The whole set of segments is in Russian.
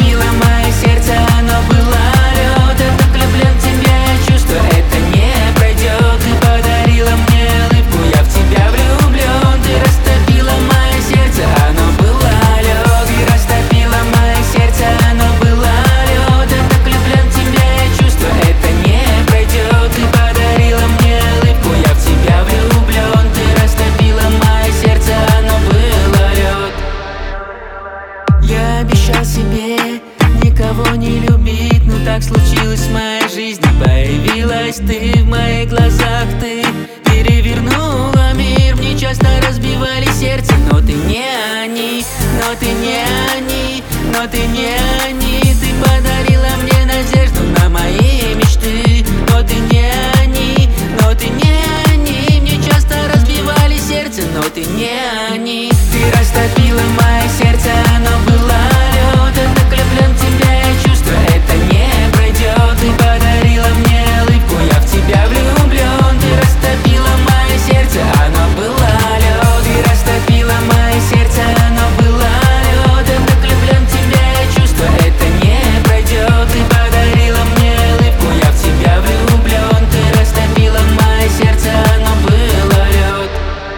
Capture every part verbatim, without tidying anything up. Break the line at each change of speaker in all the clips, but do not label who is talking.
растопила мое сердце, оно было лед. Я так влюблен в тебя, я чувствую, это не пройдет. Ты подарила мне улыбку, я в тебя влюблен. Ты растопила мое сердце, оно было лед. Ты растопила мое сердце, оно было лед. Я так влюблен в тебя, я чувствую, это не пройдет. Ты подарила мне улыбку, я в тебя влюблен. Ты растопила мое сердце, оно было лед. Я обещал себе никого не любить, но так случилось в моей жизни. Появилась ты в моих глазах, ты перевернула мир. Мне часто разбивали сердце, но ты не они, но ты не они, но ты не они. Ты подарила мне надежду на мои мечты, но ты не они, но ты не они. Мне часто разбивали сердце, но ты не они. Ты растопила мое сердце, оно было лед. Я так влюблен в тебя, я чувствую, это не пройдет. Ты подарила мне улыбку, я в тебя влюблен. Ты растопила мое сердце, оно было лед. Ты растопила мое сердце, оно было лед. Я так влюблен в тебя, я чувствую, это не пройдет. Ты подарила мне улыбку, я в тебя влюблен. Ты растопила мое сердце, оно было лед.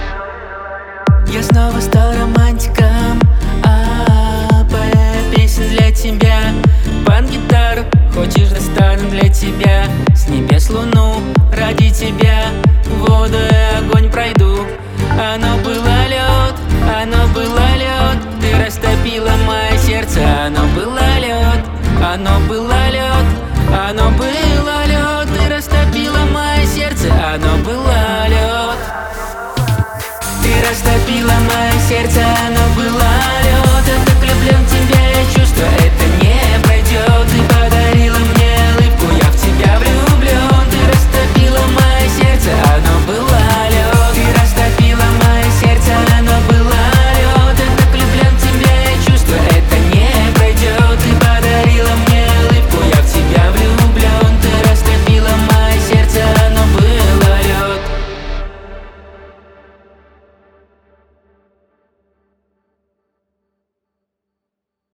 Я снова стал романтиком, а поэт песен для тебя. Под гитару хочешь, достану для тебя. С небес луну ради тебя, воду и огонь пройду. Оно было лед, оно было лед. Ты растопила мое сердце, оно было лед. Оно было лед, оно было лед. Ты растопила мое сердце, оно было лед. Ты растопила мое сердце, оно было лед. Я так влюблен в